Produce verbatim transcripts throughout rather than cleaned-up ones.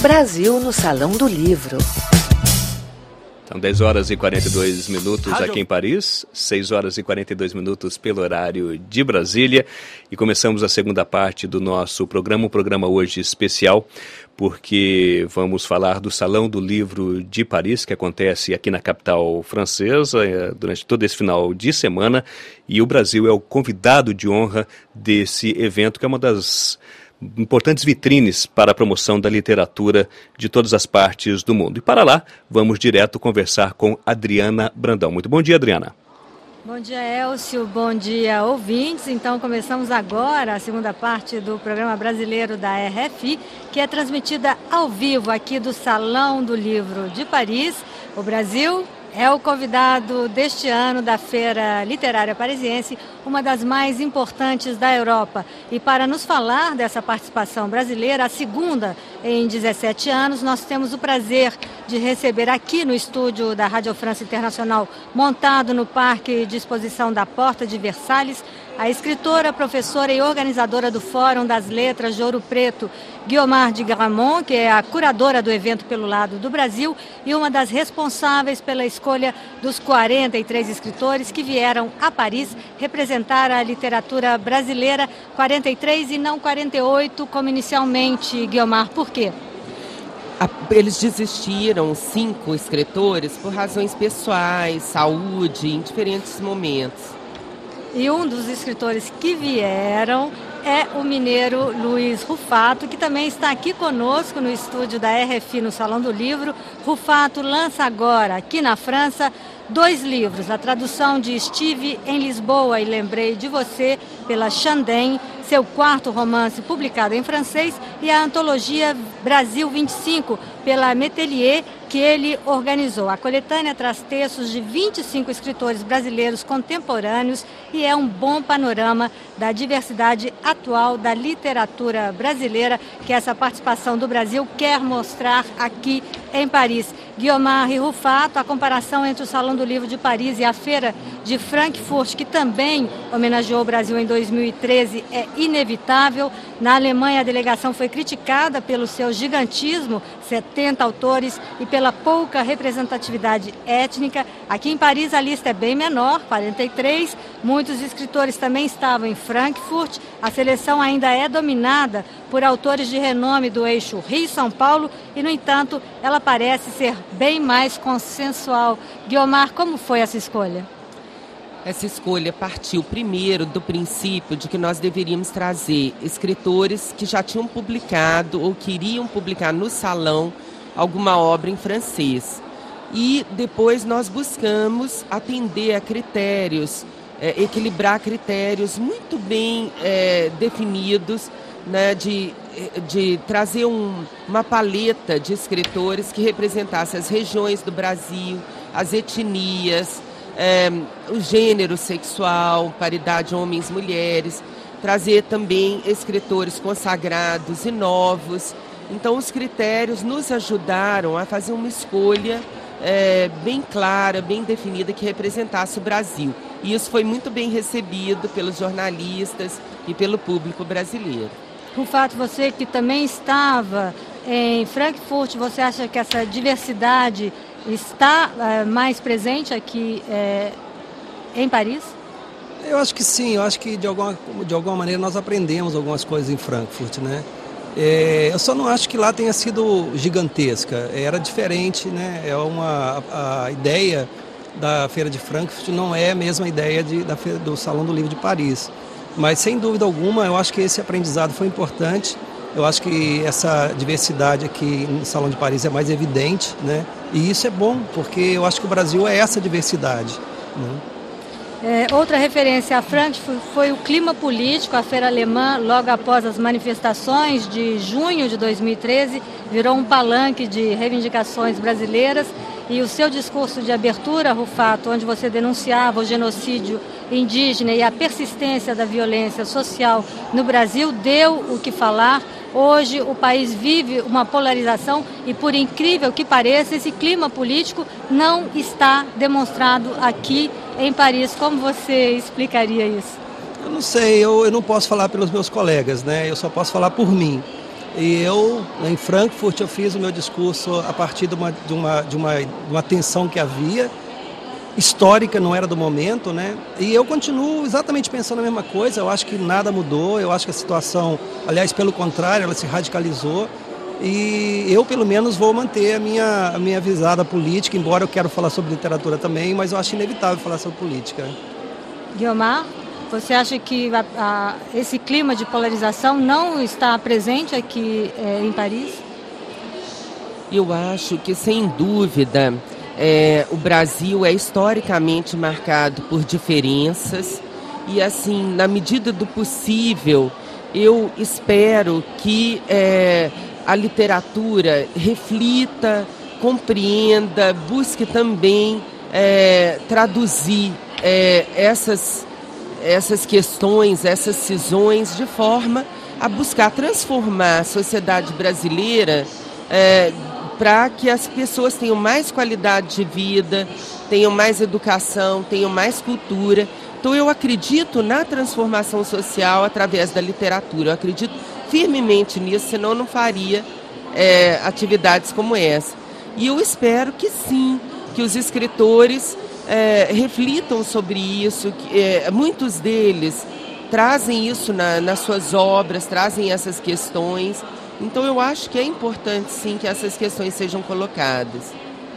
Brasil no Salão do Livro. São dez horas e quarenta e dois minutos aqui em Paris, seis horas e quarenta e dois minutos pelo horário de Brasília. E começamos a segunda parte do nosso programa, um programa hoje especial, porque vamos falar do Salão do Livro de Paris, que acontece aqui na capital francesa durante todo esse final de semana. E o Brasil é o convidado de honra desse evento, que é uma das importantes vitrines para a promoção da literatura de todas as partes do mundo. E para lá, vamos direto conversar com Adriana Brandão. Muito bom dia, Adriana. Bom dia, Elcio. Bom dia, ouvintes. Então, começamos agora a segunda parte do programa brasileiro da R F I, que é transmitida ao vivo aqui do Salão do Livro de Paris. O Brasil é o convidado deste ano da Feira Literária Parisiense, uma das mais importantes da Europa. E para nos falar dessa participação brasileira, a segunda em dezessete anos, nós temos o prazer de receber aqui no estúdio da Rádio France Internacional, montado no Parque de Exposição da Porta de Versalhes, a escritora, professora e organizadora do Fórum das Letras de Ouro Preto, Guiomar de Gramont, que é a curadora do evento pelo lado do Brasil e uma das responsáveis pela escolha dos quarenta e três escritores que vieram a Paris representar a literatura brasileira, quarenta e três e não quarenta e oito, como inicialmente, Guiomar. Por quê? Eles desistiram, cinco escritores, por razões pessoais, saúde, em diferentes momentos. E um dos escritores que vieram é o mineiro Luiz Rufato, que também está aqui conosco no estúdio da R F I no Salão do Livro. Rufato lança agora, aqui na França, dois livros. A tradução de Estive em Lisboa e Lembrei de Você, pela Chandem, seu quarto romance publicado em francês, e a antologia Brasil vinte e cinco, pela Metelier, que ele organizou. A coletânea traz textos de vinte e cinco escritores brasileiros contemporâneos e é um bom panorama da diversidade atual da literatura brasileira, que essa participação do Brasil quer mostrar aqui em Paris. Guiomar e Rufato, a comparação entre o Salão do Livro de Paris e a Feira de Frankfurt, que também homenageou o Brasil em dois mil e treze, é inevitável. Na Alemanha, a delegação foi criticada pelo seu gigantismo, setenta autores, e pela pouca representatividade étnica. Aqui em Paris, a lista é bem menor, quarenta e três. Muitos escritores também estavam em Frankfurt. A seleção ainda é dominada por autores de renome do eixo Rio-São Paulo e, no entanto, ela parece ser bem mais consensual. Guiomar, como foi essa escolha? Essa escolha partiu primeiro do princípio de que nós deveríamos trazer escritores que já tinham publicado ou queriam publicar no salão alguma obra em francês. E depois nós buscamos atender a critérios, é, equilibrar critérios muito bem é, definidos, né, de, de trazer um, uma paleta de escritores que representasse as regiões do Brasil, as etnias, É, o gênero sexual, paridade homens e mulheres, trazer também escritores consagrados e novos. Então, os critérios nos ajudaram a fazer uma escolha é, bem clara, bem definida, que representasse o Brasil. E isso foi muito bem recebido pelos jornalistas e pelo público brasileiro. Rufato, você que também estava em Frankfurt, você acha que essa diversidade está é, mais presente aqui é, em Paris? Eu acho que sim, eu acho que de alguma, de alguma maneira nós aprendemos algumas coisas em Frankfurt, né? É, eu só não acho que lá tenha sido gigantesca, era diferente, né? É uma, a, a ideia da Feira de Frankfurt não é a mesma ideia de, da feira, do Salão do Livro de Paris, mas sem dúvida alguma eu acho que esse aprendizado foi importante. Eu acho que essa diversidade aqui no Salão de Paris é mais evidente, né? E isso é bom, porque eu acho que o Brasil é essa diversidade, né? É, outra referência a Frankfurt foi o clima político. A feira alemã, logo após as manifestações de junho de dois mil e treze, virou um palanque de reivindicações brasileiras. E o seu discurso de abertura, Rufato, onde você denunciava o genocídio indígena e a persistência da violência social no Brasil, deu o que falar. Hoje o país vive uma polarização e, por incrível que pareça, esse clima político não está demonstrado aqui em Paris. Como você explicaria isso? Eu não sei, eu, eu não posso falar pelos meus colegas, né? Eu só posso falar por mim. E eu, em Frankfurt, eu fiz o meu discurso a partir de uma, de uma, de uma, de uma tensão que havia, histórica, não era do momento, né? E eu continuo exatamente pensando a mesma coisa, eu acho que nada mudou, eu acho que a situação, aliás, pelo contrário, ela se radicalizou. E eu, pelo menos, vou manter a minha, a minha visada política, embora eu quero falar sobre literatura também, mas eu acho inevitável falar sobre política. Guiomar, você acha que a, a, esse clima de polarização não está presente aqui é, em Paris? Eu acho que, sem dúvida, é, o Brasil é historicamente marcado por diferenças e, assim, na medida do possível, eu espero que é, a literatura reflita, compreenda, busque também é, traduzir é, essas, essas questões, essas cisões, de forma a buscar transformar a sociedade brasileira é, para que as pessoas tenham mais qualidade de vida, tenham mais educação, tenham mais cultura. Então eu acredito na transformação social através da literatura, eu acredito firmemente nisso, senão eu não faria é, atividades como essa. E eu espero que sim, que os escritores é, reflitam sobre isso, que, é, muitos deles trazem isso na, nas suas obras, trazem essas questões. Então eu acho que é importante sim que essas questões sejam colocadas.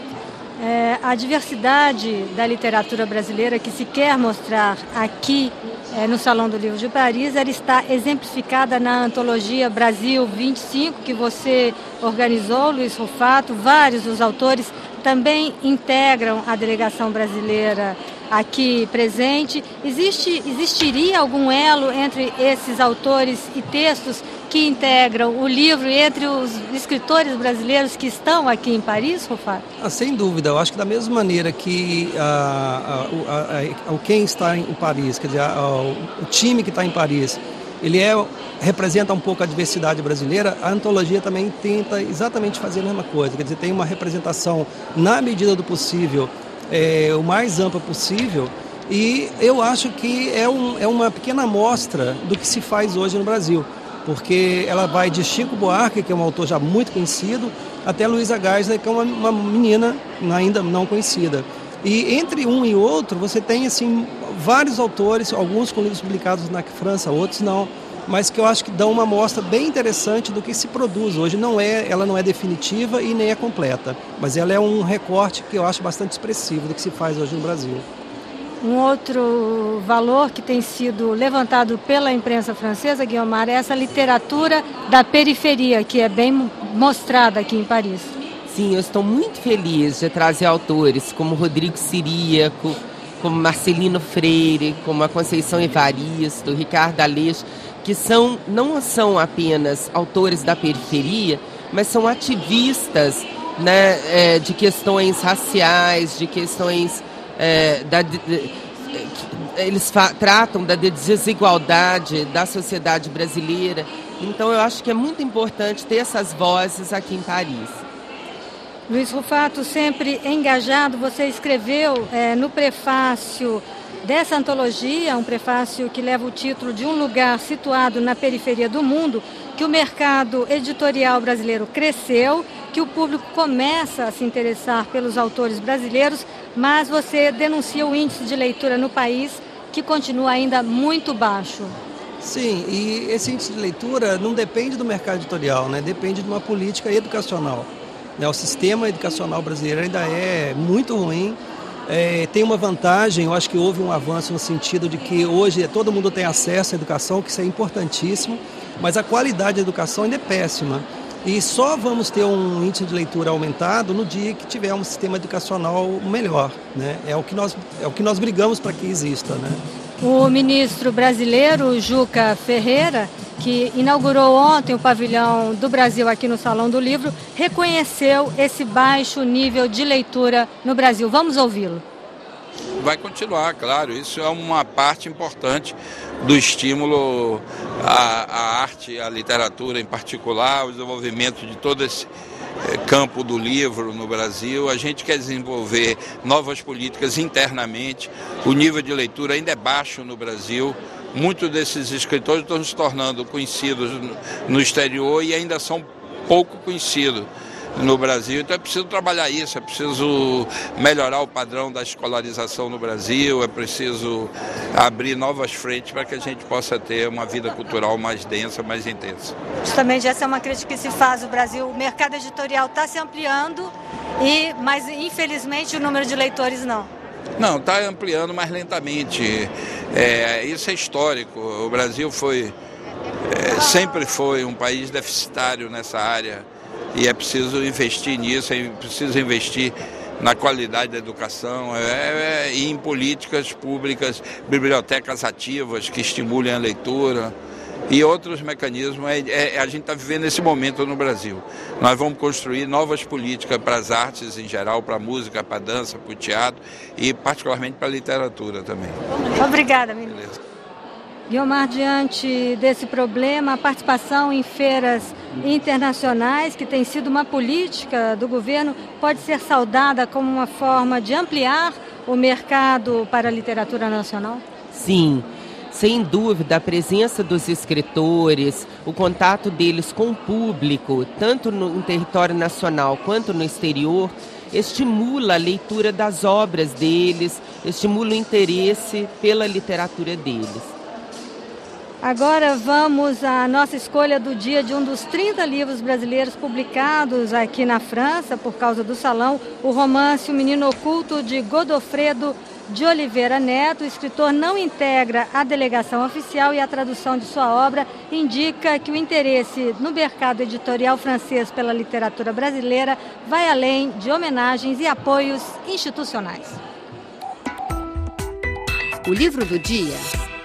É, a diversidade da literatura brasileira que se quer mostrar aqui é, no Salão do Livro de Paris, ela está exemplificada na antologia Brasil vinte e cinco, que você organizou, Luiz Rufato. Vários dos autores também integram a delegação brasileira aqui presente. Existe, existiria algum elo entre esses autores e textos que integram o livro e entre os escritores brasileiros que estão aqui em Paris, Rufato? Ah, sem dúvida, eu acho que da mesma maneira que ah, a, a, a, a, quem está em Paris, quer dizer, a, a, o time que está em Paris, ele é, representa um pouco a diversidade brasileira, a antologia também tenta exatamente fazer a mesma coisa, quer dizer, tem uma representação na medida do possível, é, o mais ampla possível, e eu acho que é, um, é uma pequena amostra do que se faz hoje no Brasil, porque ela vai de Chico Buarque, que é um autor já muito conhecido, até Luísa Geisler, que é uma, uma menina ainda não conhecida. E entre um e outro, você tem assim, vários autores, alguns com livros publicados na França, outros não, mas que eu acho que dão uma amostra bem interessante do que se produz hoje. Não é, ela não é definitiva e nem é completa, mas ela é um recorte que eu acho bastante expressivo do que se faz hoje no Brasil. Um outro valor que tem sido levantado pela imprensa francesa, Guiomar, é essa literatura da periferia, que é bem mostrada aqui em Paris. Sim, eu estou muito feliz de trazer autores como Rodrigo Siríaco, como Marcelino Freire, como a Conceição Evaristo, Ricardo Aleixo, que são, não são apenas autores da periferia, mas são ativistas, né, é, de questões raciais, de questões... É, da, de, eles fa- tratam da desigualdade da sociedade brasileira. Então eu acho que é muito importante ter essas vozes aqui em Paris. Luiz Rufato, sempre engajado, você escreveu é, no prefácio dessa antologia, um prefácio que leva o título de Um Lugar Situado na Periferia do Mundo, que o mercado editorial brasileiro cresceu, que o público começa a se interessar pelos autores brasileiros, mas você denuncia o índice de leitura no país, que continua ainda muito baixo. Sim, e esse índice de leitura não depende do mercado editorial, né? Depende de uma política educacional. Né? O sistema educacional brasileiro ainda é muito ruim. É, tem uma vantagem, eu acho que houve um avanço no sentido de que hoje todo mundo tem acesso à educação, que isso é importantíssimo, mas a qualidade da educação ainda é péssima. E só vamos ter um índice de leitura aumentado no dia que tiver um sistema educacional melhor, né? É o que nós, é o que nós brigamos para que exista, né? O ministro brasileiro, Juca Ferreira, que inaugurou ontem o pavilhão do Brasil aqui no Salão do Livro, reconheceu esse baixo nível de leitura no Brasil. Vamos ouvi-lo. Vai continuar, claro, isso é uma parte importante do estímulo à, à arte, à literatura em particular, ao desenvolvimento de todo esse campo do livro no Brasil. A gente quer desenvolver novas políticas internamente, o nível de leitura ainda é baixo no Brasil, muitos desses escritores estão se tornando conhecidos no exterior e ainda são pouco conhecidos no Brasil. Então é preciso trabalhar isso, é preciso melhorar o padrão da escolarização no Brasil, é preciso abrir novas frentes para que a gente possa ter uma vida cultural mais densa, mais intensa. Justamente essa é uma crítica que se faz no Brasil. O mercado editorial está se ampliando, e, mas infelizmente o número de leitores não. Não, está ampliando mais lentamente. É, isso é histórico. O Brasil foi, é, sempre foi um país deficitário nessa área. E é preciso investir nisso, é preciso investir na qualidade da educação é, é, e em políticas públicas, bibliotecas ativas que estimulem a leitura e outros mecanismos. É, é, a gente está vivendo esse momento no Brasil. Nós vamos construir novas políticas para as artes em geral, para a música, para a dança, para o teatro e particularmente para a literatura também. Obrigada, menina. Guiomar, diante desse problema, a participação em feiras internacionais, que tem sido uma política do governo, pode ser saudada como uma forma de ampliar o mercado para a literatura nacional? Sim, sem dúvida, a presença dos escritores, o contato deles com o público, tanto no território nacional quanto no exterior, estimula a leitura das obras deles, estimula o interesse pela literatura deles. Agora vamos à nossa escolha do dia de um dos trinta livros brasileiros publicados aqui na França por causa do Salão, o romance O Menino Oculto, de Godofredo de Oliveira Neto. O escritor não integra a delegação oficial e a tradução de sua obra indica que o interesse no mercado editorial francês pela literatura brasileira vai além de homenagens e apoios institucionais. O livro do dia.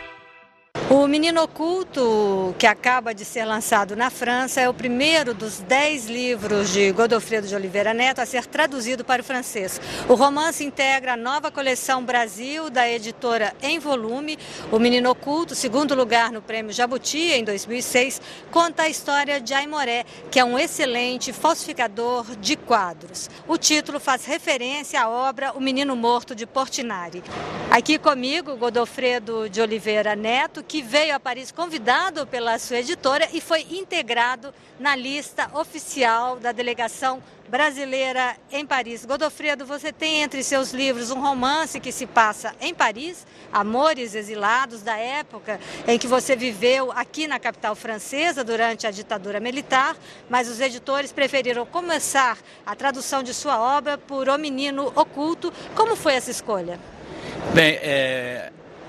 O Menino Oculto, que acaba de ser lançado na França, é o primeiro dos dez livros de Godofredo de Oliveira Neto a ser traduzido para o francês. O romance integra a nova coleção Brasil, da editora Em Volume. O Menino Oculto, segundo lugar no Prêmio Jabuti, em dois mil e seis, conta a história de Aimoré, que é um excelente falsificador de quadros. O título faz referência à obra O Menino Morto, de Portinari. Aqui comigo, Godofredo de Oliveira Neto, que veio a Paris convidado pela sua editora e foi integrado na lista oficial da delegação brasileira em Paris. Godofredo, você tem entre seus livros um romance que se passa em Paris, Amores Exilados, da época em que você viveu aqui na capital francesa durante a ditadura militar, mas os editores preferiram começar a tradução de sua obra por O Menino Oculto. Como foi essa escolha? Bem, é...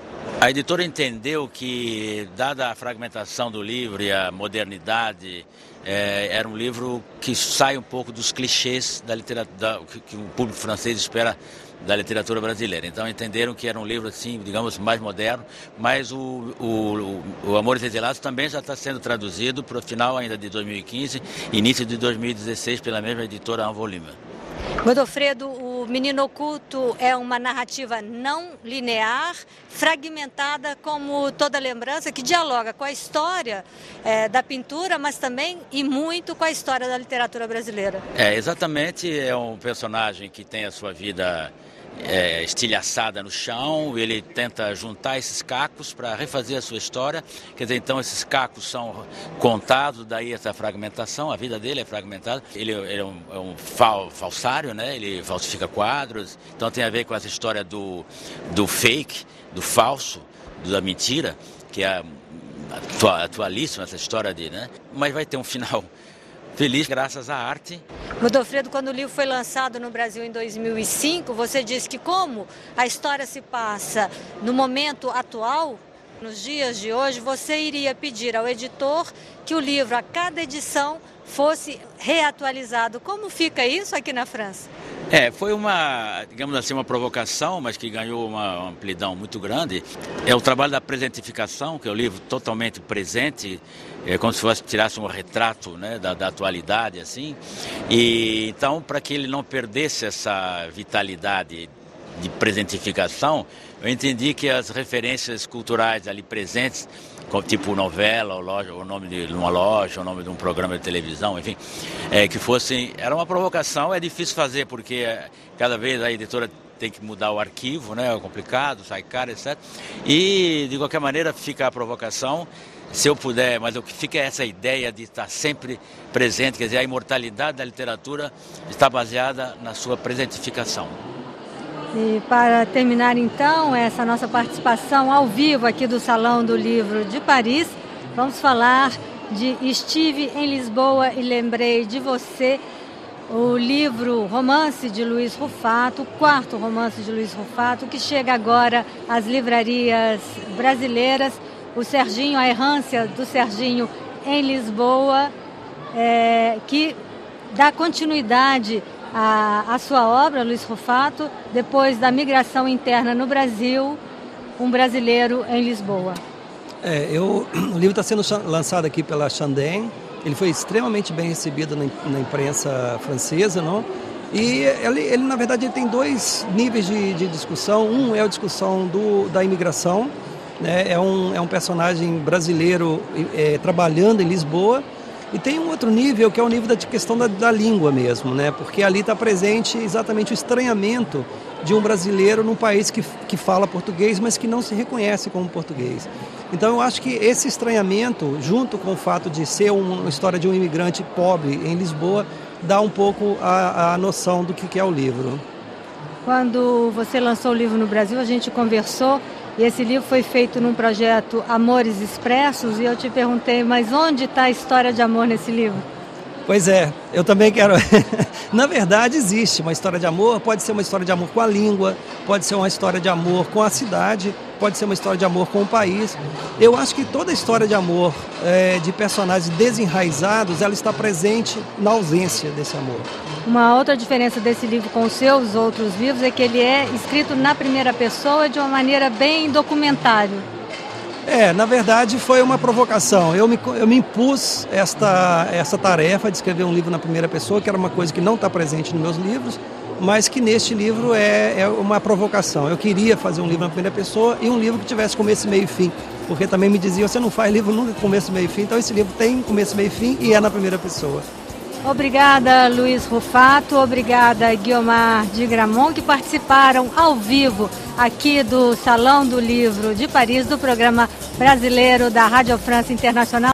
a editora entendeu que, dada a fragmentação do livro e a modernidade, é, era um livro que sai um pouco dos clichês da literatura, que, que o público francês espera da literatura brasileira. Então entenderam que era um livro, assim, digamos, mais moderno, mas o, o, o Amores Exilados também já está sendo traduzido para o final ainda de dois mil e quinze, início de dois mil e dezesseis, pela mesma editora Em Volume. Godofredo, O Menino Oculto é uma narrativa não linear, fragmentada como toda lembrança, que dialoga com a história é, da pintura, mas também e muito com a história da literatura brasileira. É, exatamente, é um personagem que tem a sua vida é, estilhaçada no chão, ele tenta juntar esses cacos para refazer a sua história, quer dizer, então esses cacos são contados, daí essa fragmentação, a vida dele é fragmentada, ele, ele é um, é um fal, falsário, né? Ele falsifica quadros, então tem a ver com essa história do, do fake, do falso, da mentira, que é atualíssima essa história dele, né? Mas vai ter um final feliz graças à arte. Godofredo, quando o livro foi lançado no Brasil em dois mil e cinco, você disse que como a história se passa no momento atual, nos dias de hoje, você iria pedir ao editor que o livro, a cada edição, fosse reatualizado. Como fica isso aqui na França? É, foi uma, digamos assim, uma provocação, mas que ganhou uma amplidão muito grande. É o trabalho da presentificação, que é o livro totalmente presente, é como se fosse tirasse um retrato, né, da, da atualidade, assim. E então, para que ele não perdesse essa vitalidade de presentificação, eu entendi que as referências culturais ali presentes, tipo novela, ou loja, o nome de uma loja, o nome de um programa de televisão, enfim, é, que fossem, era uma provocação, é difícil fazer porque cada vez a editora tem que mudar o arquivo, né? É complicado, sai caro, etcétera. E, de qualquer maneira, fica a provocação, se eu puder, mas o que fica é essa ideia de estar sempre presente, quer dizer, a imortalidade da literatura está baseada na sua presentificação. E para terminar, então, essa nossa participação ao vivo aqui do Salão do Livro de Paris, vamos falar de Estive em Lisboa e Lembrei de Você, o livro Romance de Luiz Rufato, o quarto romance de Luiz Rufato, que chega agora às livrarias brasileiras. O Serginho, a errância do Serginho em Lisboa, é, que dá continuidade à, à sua obra, Luiz Rufato, depois da migração interna no Brasil, um brasileiro em Lisboa. É, eu, o livro está sendo lançado aqui pela Chandem. Ele foi extremamente bem recebido na, na imprensa francesa, não? E ele, ele na verdade, ele tem dois níveis de, de discussão. Um é a discussão do, da imigração, né? É um, é um personagem brasileiro é, trabalhando em Lisboa. E tem um outro nível, que é o nível da questão da, da língua mesmo, né? Porque ali está presente exatamente o estranhamento de um brasileiro num país que, que fala português, mas que não se reconhece como português. Então eu acho que esse estranhamento, junto com o fato de ser uma história de um imigrante pobre em Lisboa, dá um pouco a, a noção do que, que é o livro. Quando você lançou o livro no Brasil, a gente conversou, e esse livro foi feito num projeto Amores Expressos, e eu te perguntei, mas onde está a história de amor nesse livro? Pois é, eu também quero... Na verdade, existe uma história de amor, pode ser uma história de amor com a língua, pode ser uma história de amor com a cidade, pode ser uma história de amor com o país. Eu acho que toda história de amor é, de personagens desenraizados, ela está presente na ausência desse amor. Uma outra diferença desse livro com os seus outros livros é que ele é escrito na primeira pessoa de uma maneira bem documentário. É, na verdade foi uma provocação. Eu me, eu me impus esta, essa tarefa de escrever um livro na primeira pessoa, que era uma coisa que não está presente nos meus livros, mas que neste livro é, é uma provocação. Eu queria fazer um livro na primeira pessoa e um livro que tivesse começo, meio e fim, porque também me diziam, você não faz livro nunca com começo, meio e fim, então esse livro tem começo, meio e fim e é na primeira pessoa. Obrigada, Luiz Rufato, obrigada, Guiomar de Gramont, que participaram ao vivo aqui do Salão do Livro de Paris, do programa brasileiro da Rádio France Internacional.